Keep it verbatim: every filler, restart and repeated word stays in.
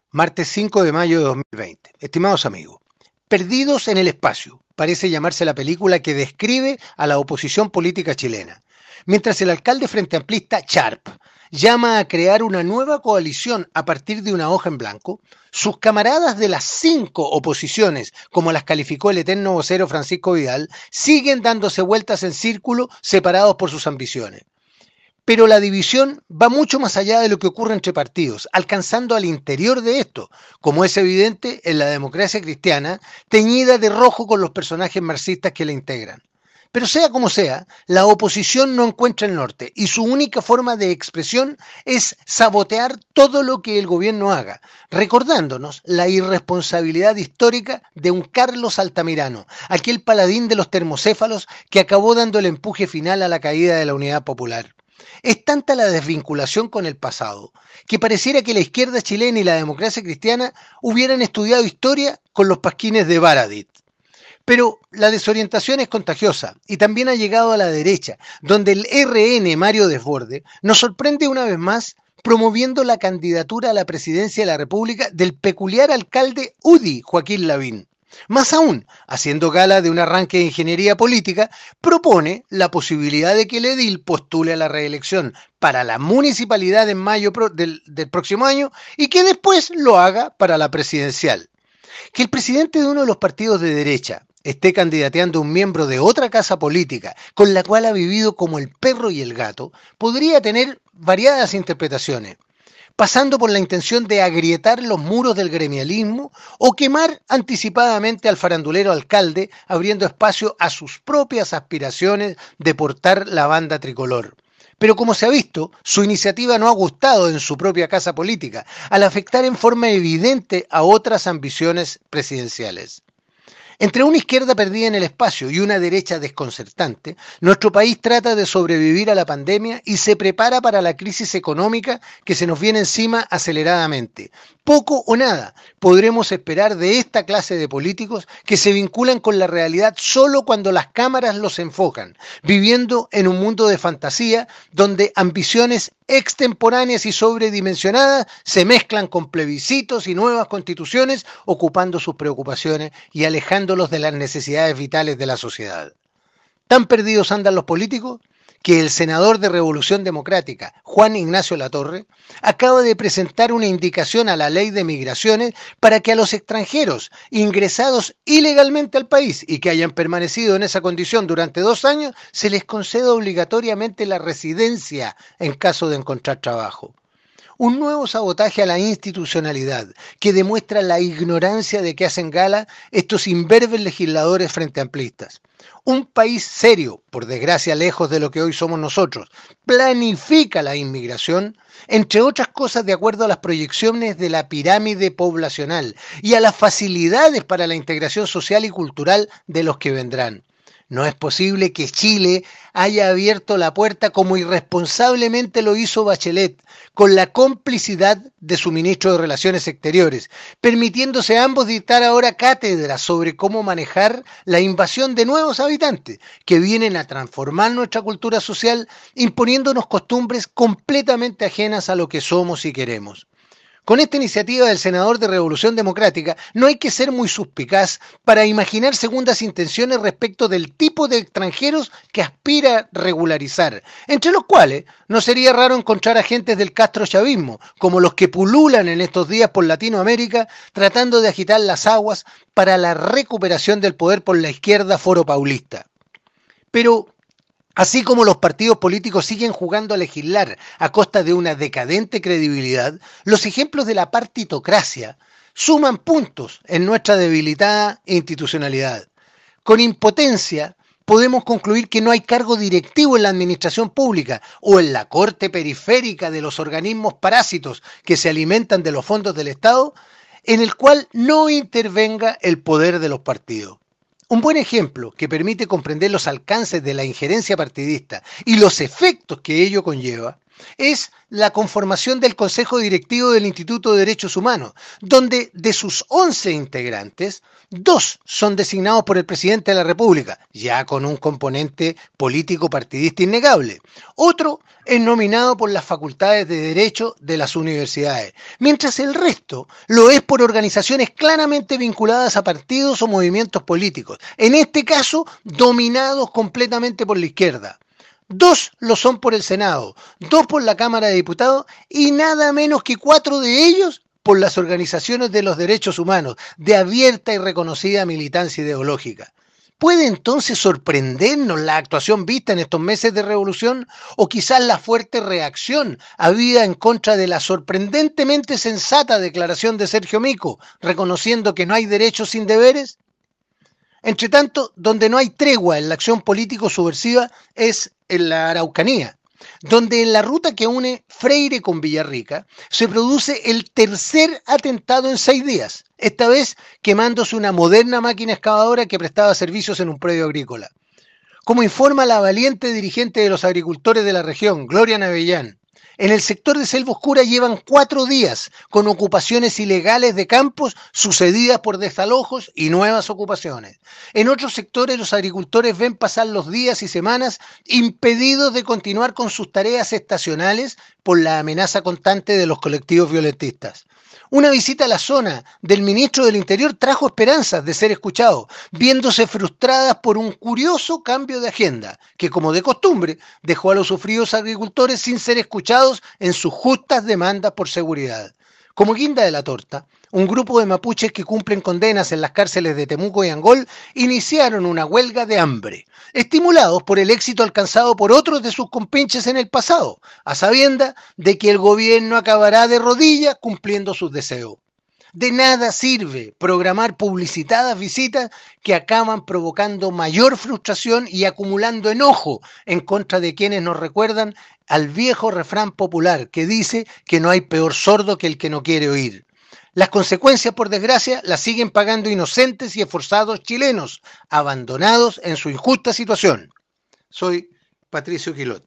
Martes cinco de mayo de dos mil veinte. Estimados amigos, Perdidos en el espacio parece llamarse la película que describe a la oposición política chilena. Mientras el alcalde frente amplista Sharp llama a crear una nueva coalición a partir de una hoja en blanco, sus camaradas de las cinco oposiciones, como las calificó el eterno vocero Francisco Vidal, siguen dándose vueltas en círculo separados por sus ambiciones. Pero la división va mucho más allá de lo que ocurre entre partidos, alcanzando al interior de esto, como es evidente en la democracia cristiana, teñida de rojo con los personajes marxistas que la integran. Pero sea como sea, la oposición no encuentra el norte y su única forma de expresión es sabotear todo lo que el gobierno haga, recordándonos la irresponsabilidad histórica de un Carlos Altamirano, aquel paladín de los termocéfalos que acabó dando el empuje final a la caída de la Unidad Popular. Es tanta la desvinculación con el pasado que pareciera que la izquierda chilena y la democracia cristiana hubieran estudiado historia con los pasquines de Baradit. Pero la desorientación es contagiosa y también ha llegado a la derecha, donde el R N Mario Desborde nos sorprende una vez más promoviendo la candidatura a la presidencia de la República del peculiar alcalde U D I, Joaquín Lavín. Más aún, haciendo gala de un arranque de ingeniería política, propone la posibilidad de que el edil postule a la reelección para la municipalidad en mayo del, del próximo año y que después lo haga para la presidencial. Que el presidente de uno de los partidos de derecha esté candidateando a un miembro de otra casa política con la cual ha vivido como el perro y el gato, podría tener variadas interpretaciones, pasando por la intención de agrietar los muros del gremialismo o quemar anticipadamente al farandulero alcalde, abriendo espacio a sus propias aspiraciones de portar la banda tricolor. Pero como se ha visto, su iniciativa no ha gustado en su propia casa política, al afectar en forma evidente a otras ambiciones presidenciales. Entre una izquierda perdida en el espacio y una derecha desconcertante, nuestro país trata de sobrevivir a la pandemia y se prepara para la crisis económica que se nos viene encima aceleradamente. Poco o nada podremos esperar de esta clase de políticos que se vinculan con la realidad solo cuando las cámaras los enfocan, viviendo en un mundo de fantasía donde ambiciones extemporáneas y sobredimensionadas se mezclan con plebiscitos y nuevas constituciones, ocupando sus preocupaciones y alejándolos de las necesidades vitales de la sociedad. ¿Tan perdidos andan los políticos? Que el senador de Revolución Democrática, Juan Ignacio Latorre, acaba de presentar una indicación a la ley de migraciones para que a los extranjeros ingresados ilegalmente al país y que hayan permanecido en esa condición durante dos años, se les conceda obligatoriamente la residencia en caso de encontrar trabajo. Un nuevo sabotaje a la institucionalidad que demuestra la ignorancia de que hacen gala estos imberbes legisladores frente amplistas. Un país serio, por desgracia lejos de lo que hoy somos nosotros, planifica la inmigración, entre otras cosas de acuerdo a las proyecciones de la pirámide poblacional y a las facilidades para la integración social y cultural de los que vendrán. No es posible que Chile haya abierto la puerta como irresponsablemente lo hizo Bachelet, con la complicidad de su ministro de Relaciones Exteriores, permitiéndose a ambos dictar ahora cátedras sobre cómo manejar la invasión de nuevos habitantes que vienen a transformar nuestra cultura social, imponiéndonos costumbres completamente ajenas a lo que somos y queremos. Con esta iniciativa del senador de Revolución Democrática no hay que ser muy suspicaz para imaginar segundas intenciones respecto del tipo de extranjeros que aspira a regularizar, entre los cuales no sería raro encontrar agentes del castrochavismo, como los que pululan en estos días por Latinoamérica tratando de agitar las aguas para la recuperación del poder por la izquierda foro paulista. Pero así como los partidos políticos siguen jugando a legislar a costa de una decadente credibilidad, los ejemplos de la partitocracia suman puntos en nuestra debilitada institucionalidad. Con impotencia podemos concluir que no hay cargo directivo en la administración pública o en la corte periférica de los organismos parásitos que se alimentan de los fondos del Estado, en el cual no intervenga el poder de los partidos. Un buen ejemplo que permite comprender los alcances de la injerencia partidista y los efectos que ello conlleva es la conformación del Consejo Directivo del Instituto de Derechos Humanos, donde de sus once integrantes, dos son designados por el presidente de la República, ya con un componente político partidista innegable. Otro es nominado por las facultades de Derecho de las universidades, mientras el resto lo es por organizaciones claramente vinculadas a partidos o movimientos políticos, en este caso dominados completamente por la izquierda. Dos lo son por el Senado, dos por la Cámara de Diputados y nada menos que cuatro de ellos por las organizaciones de los derechos humanos, de abierta y reconocida militancia ideológica. ¿Puede entonces sorprendernos la actuación vista en estos meses de revolución o quizás la fuerte reacción habida en contra de la sorprendentemente sensata declaración de Sergio Mico, reconociendo que no hay derechos sin deberes? Entre tanto, donde no hay tregua en la acción político subversiva es en la Araucanía, donde en la ruta que une Freire con Villarrica se produce el tercer atentado en seis días, esta vez quemándose una moderna máquina excavadora que prestaba servicios en un predio agrícola. Como informa la valiente dirigente de los agricultores de la región, Gloria Navellán, en el sector de Selva Oscura llevan cuatro días con ocupaciones ilegales de campos sucedidas por desalojos y nuevas ocupaciones. En otros sectores los agricultores ven pasar los días y semanas impedidos de continuar con sus tareas estacionales por la amenaza constante de los colectivos violentistas. Una visita a la zona del ministro del Interior trajo esperanzas de ser escuchado, viéndose frustradas por un curioso cambio de agenda, que como de costumbre dejó a los sufridos agricultores sin ser escuchados en sus justas demandas por seguridad. Como guinda de la torta, un grupo de mapuches que cumplen condenas en las cárceles de Temuco y Angol iniciaron una huelga de hambre, estimulados por el éxito alcanzado por otros de sus compinches en el pasado, a sabienda de que el gobierno acabará de rodillas cumpliendo sus deseos. De nada sirve programar publicitadas visitas que acaban provocando mayor frustración y acumulando enojo en contra de quienes nos recuerdan al viejo refrán popular que dice que no hay peor sordo que el que no quiere oír. Las consecuencias, por desgracia, las siguen pagando inocentes y esforzados chilenos, abandonados en su injusta situación. Soy Patricio Quilot.